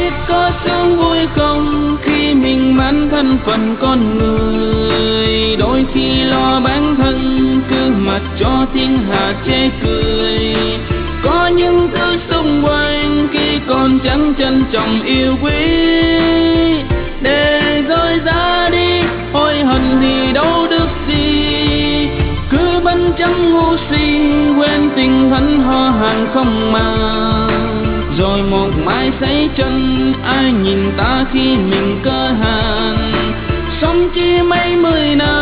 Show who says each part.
Speaker 1: biết có sướng vui không khi mình mang thân phận con người. Đôi khi lo bản thân cứ mặc cho thiên hạ chê cười. Có những thứ xung quanh khi còn chẳng trân trọng yêu quý, để rồi ra đi hối hận thì đâu được gì. Cứ bắn chấm ngu si quên tình thân ho hàng không mà, rồi một mai say chân ai nhìn ta khi mình cơ hàn. Sống chỉ mấy mươi năm